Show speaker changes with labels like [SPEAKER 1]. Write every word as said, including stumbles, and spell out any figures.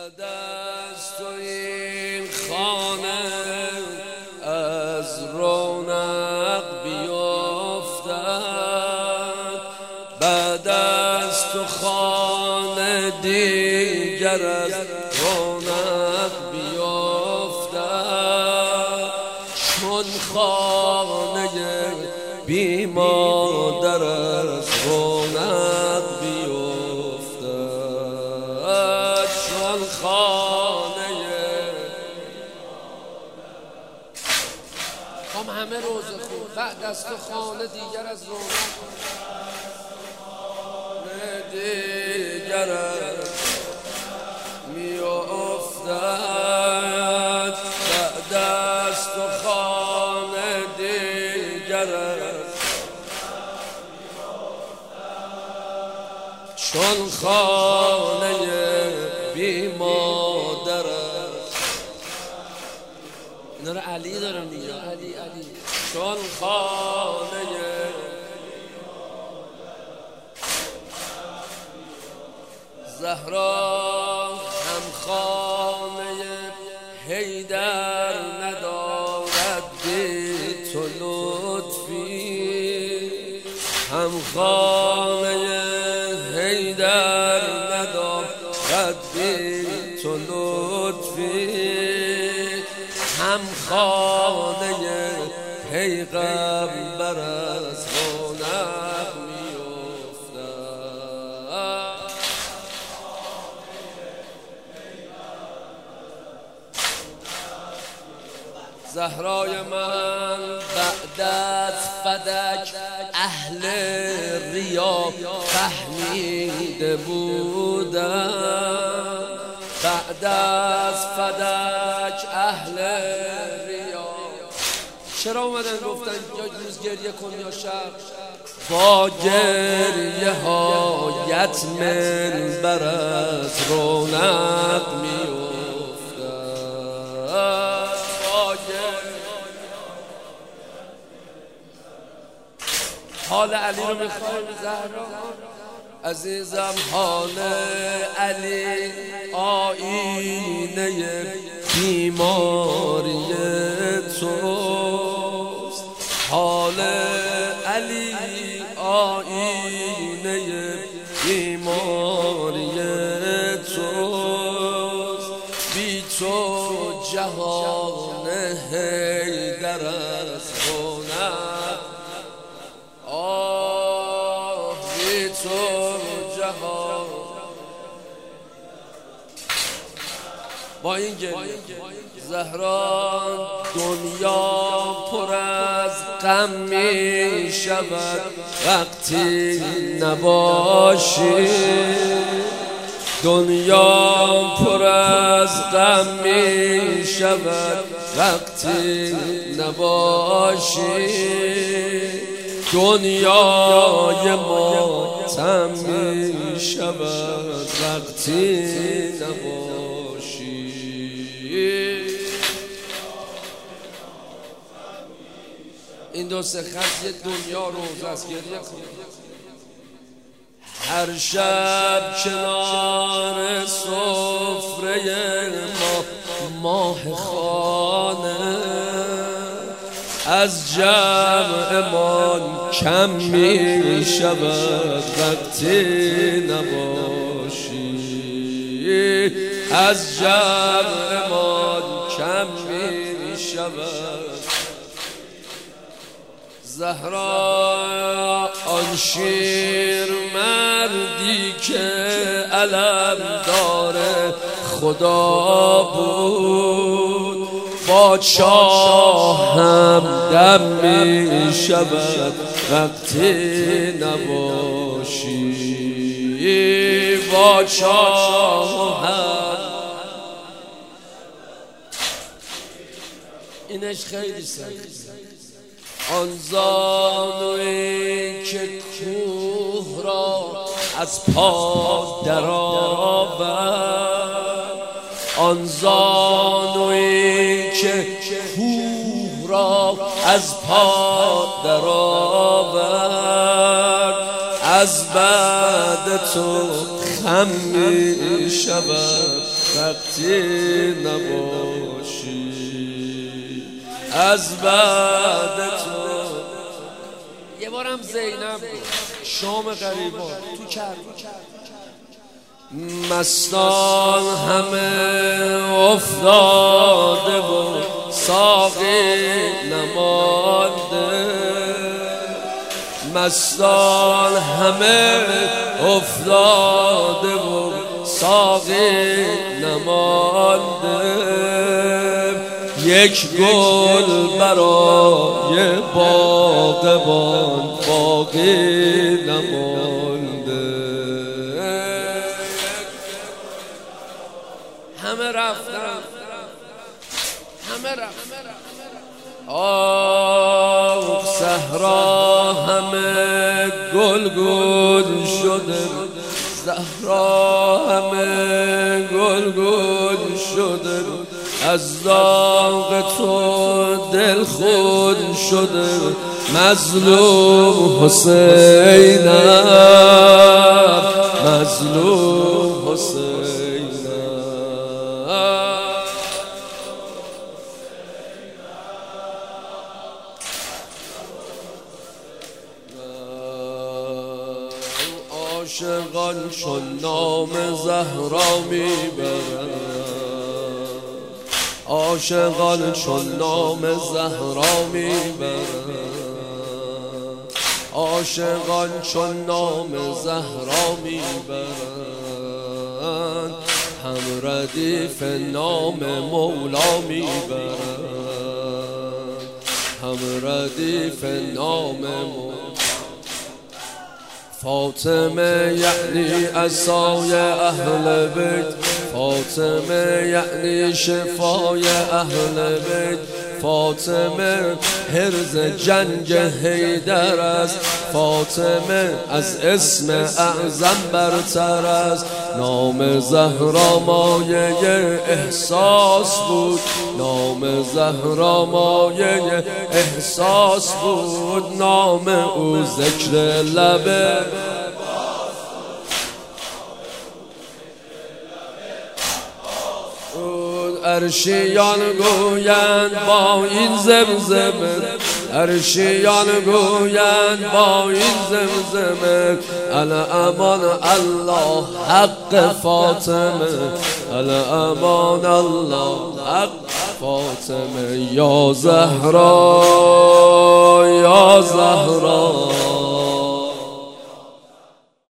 [SPEAKER 1] بعد از تو این خانه از رونق بیفتد، بعد از تو خانه دیگر از رونق بیفتد، چون خانه بی مادر از رونق بیفتد، چون خانه
[SPEAKER 2] هم همه روز خوب بعد از تو خانه دیگر از رونق
[SPEAKER 1] دیگر می افتد، بعد از تو خانه دیگر چون خانه بی مادر.
[SPEAKER 2] اینا رو علی دارم دیگه، علی علی
[SPEAKER 1] چون خانه زهرا هم خانه حیدر ندارد بی تو لطفی، هم خانه حیدر ندارد بی تو لطفی، هم خانه پیغمبر از رونق میافتد. زهرای من بعد از فدک اهل ریا فهمیده بودم، بعد از فدک اهل ریا چرا اومدن گفتن یا روز گریه کن یا شب؟ با گریه هایت منبر از رونق میافتد، حال علی رو میخوایم زهرا عزیزم، حال علی آینه بیماری توست، حال علی آینه بیماری توست، بی تو جهان حیدر از رونق، آه بی تو جهان. با این گریه زهرا دنیا پر از غم می شود وقتی نباشی، دنیا پر از غم می شود وقتی نباشی، دنیای ماتم می شود وقتی نباشی. این دو سه خط یه دنیا روز است، گریه کن. هر شب کنار سفره ما ماه خانه از جمعمان کم می شود وقتی نباشی، از جمعمان کم می شود. زهرا آن شیر مردی که علم داره خدا بود، بادشاه هم دم می شود وقتی نباشی، بادشاه هم. اینش خیلی سخت. آن زانویی که کوه را از پا درآورد، آن زانویی که کوه را از پا درآورد، از بعد تو خم می شود وقتی نباشی از بعد تو.
[SPEAKER 2] یه بارم زینب شام غریبان تو کرد
[SPEAKER 1] مستان همه افتاده و ساقی نمانده، مستان همه افتاده و ساقی نمانده، یک گل برای باغبان باقی نمانده.
[SPEAKER 2] همه رفتن همه رفتن
[SPEAKER 1] آه صحرا همه گل گل شده، زهرا همه گل گل شده، از داغ تو دل خود شده، مظلوم حسینم مظلوم حسینم. عاشقان چون نام زهرا میبرند، عاشقان چون نام زهرا میبرند، عاشقان چون نام زهرا میبرند، هم ردیف نام مولا میبرند، هم ردیف نام مولا. فاطمه یعنی عصای اهل بیت، فاطمه یعنی شفای اهل بیت، فاطمه حرز جنگ حیدر است، فاطمه از اسم اعظم برتر است. نام زهرا مایه احساس بود، نام زهرا مایه احساس بود، نام او ذکر لبه عرشیان گویند با این زمزمه، عرشیان گویند با این زمزمه، الامان الله حق فاطمه، الامان الله حق فاطمه. یا زهرا یا زهرا